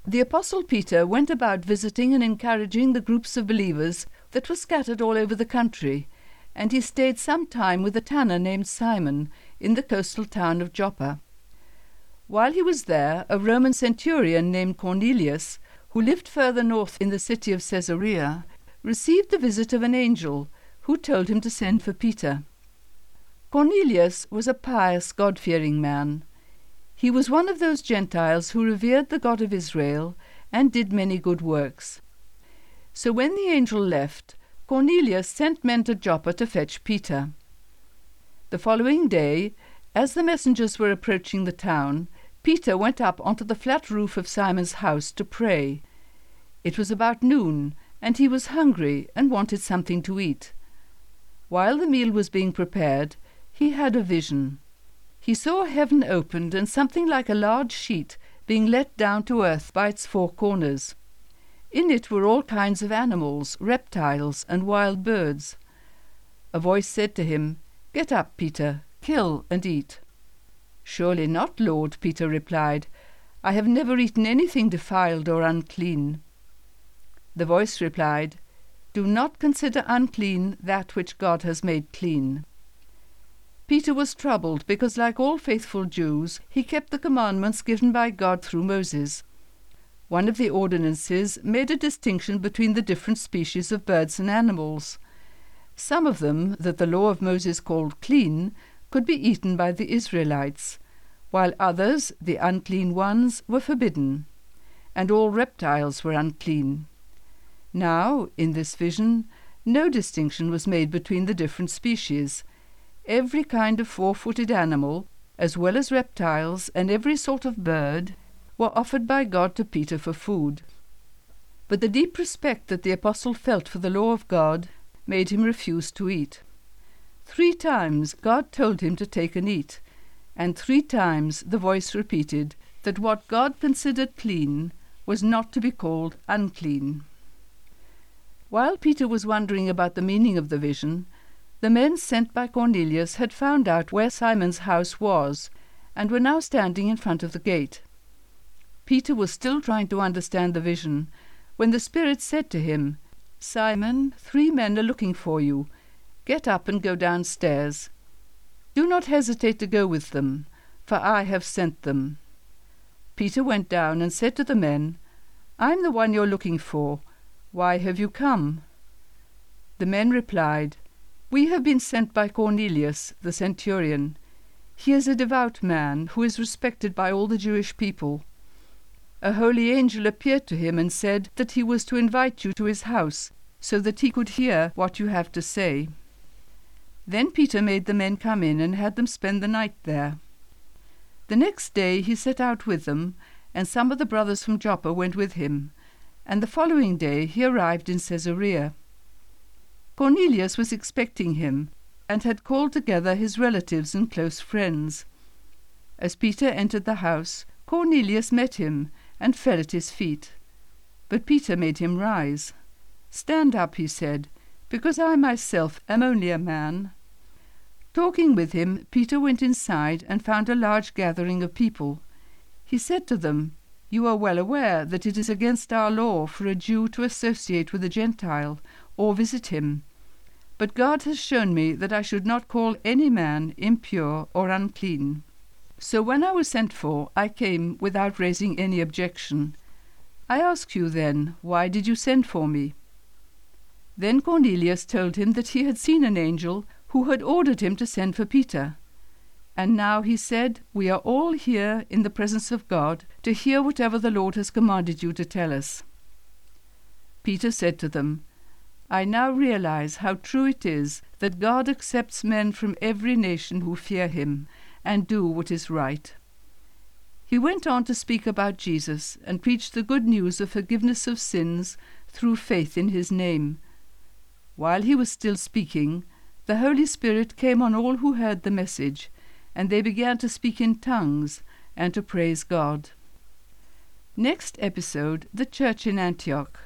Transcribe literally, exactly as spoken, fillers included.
The Apostle Peter went about visiting and encouraging the groups of believers that were scattered all over the country, and he stayed some time with a tanner named Simon in the coastal town of Joppa. While he was there, a Roman centurion named Cornelius, who lived further north in the city of Caesarea, received the visit of an angel who told him to send for Peter. Cornelius was a pious, God-fearing man. He was one of those Gentiles who revered the God of Israel and did many good works. So when the angel left, Cornelius sent men to Joppa to fetch Peter. The following day, as the messengers were approaching the town, Peter went up onto the flat roof of Simon's house to pray. It was about noon, and he was hungry and wanted something to eat. While the meal was being prepared, he had a vision. He saw heaven opened and something like a large sheet being let down to earth by its four corners. In it were all kinds of animals, reptiles, and wild birds. A voice said to him, "Get up, Peter, kill and eat." "Surely not, Lord," Peter replied. "I have never eaten anything defiled or unclean." The voice replied, "Do not consider unclean that which God has made clean." Peter was troubled because, like all faithful Jews, he kept the commandments given by God through Moses. One of the ordinances made a distinction between the different species of birds and animals. Some of them, that the law of Moses called clean, could be eaten by the Israelites, while others, the unclean ones, were forbidden, and all reptiles were unclean. Now, in this vision, no distinction was made between the different species. Every kind of four-footed animal, as well as reptiles and every sort of bird, were offered by God to Peter for food. But the deep respect that the apostle felt for the law of God made him refuse to eat. Three times God told him to take and eat, and three times the voice repeated that what God considered clean was not to be called unclean. While Peter was wondering about the meaning of the vision, the men sent by Cornelius had found out where Simon's house was, and were now standing in front of the gate. Peter was still trying to understand the vision, when the Spirit said to him, "Simon, three men are looking for you. Get up and go downstairs. Do not hesitate to go with them, for I have sent them." Peter went down and said to the men, "I'm the one you're looking for. Why have you come?" The men replied, "We have been sent by Cornelius, the centurion. He is a devout man who is respected by all the Jewish people. A holy angel appeared to him and said that he was to invite you to his house, so that he could hear what you have to say." Then Peter made the men come in and had them spend the night there. The next day he set out with them, and some of the brothers from Joppa went with him, and the following day he arrived in Caesarea. Cornelius was expecting him, and had called together his relatives and close friends. As Peter entered the house, Cornelius met him and fell at his feet. But Peter made him rise. "Stand up," he said, "because I myself am only a man." Talking with him, Peter went inside and found a large gathering of people. He said to them, "You are well aware that it is against our law for a Jew to associate with a Gentile or visit him. But God has shown me that I should not call any man impure or unclean. So when I was sent for, I came without raising any objection. I ask you then, why did you send for me?" Then Cornelius told him that he had seen an angel who had ordered him to send for Peter. And now, he said, we are all here in the presence of God to hear whatever the Lord has commanded you to tell us. Peter said to them, "I now realize how true it is that God accepts men from every nation who fear him and do what is right." He went on to speak about Jesus and preach the good news of forgiveness of sins through faith in his name. While he was still speaking, the Holy Spirit came on all who heard the message, and they began to speak in tongues and to praise God. Next episode, the Church in Antioch.